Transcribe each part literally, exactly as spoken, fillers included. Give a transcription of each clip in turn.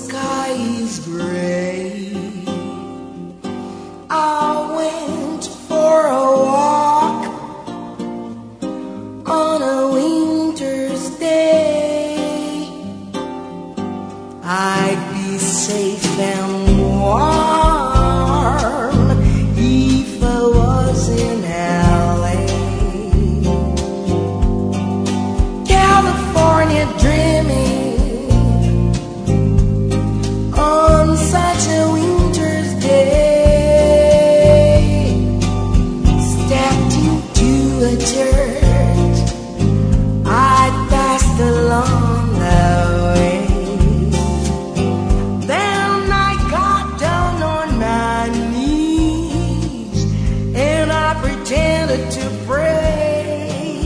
sky is gray. I went for a walk on a winter's day. I'd be safe and warm if I was in L A. California dreaming on such a winter's day. Stepped into a church I'd passed along the way. Then I got down on my knees and I pretended to pray.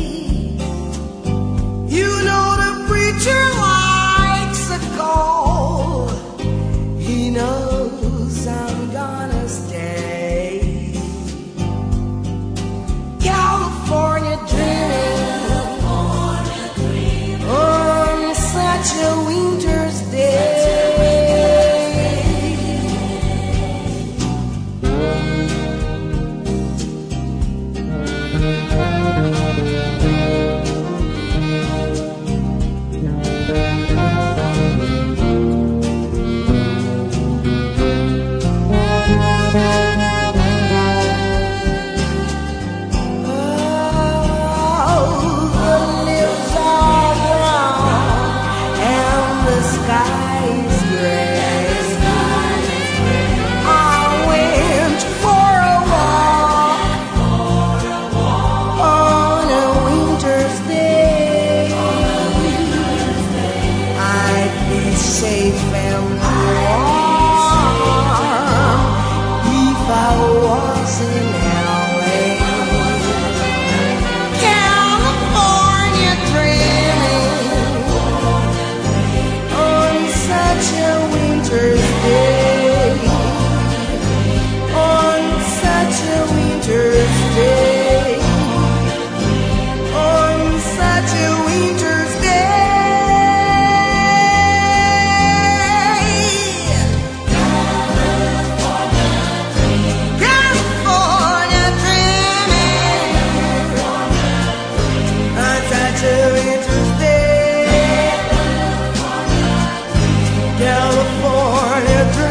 You know the preacher likes a call. He knows I'm gonna stay. California dreaming on such a winter's day. Safe and warm if I was in L A. California dreaming on such a winter's day. On such a winter's day. On such a winter's day. California dreaming.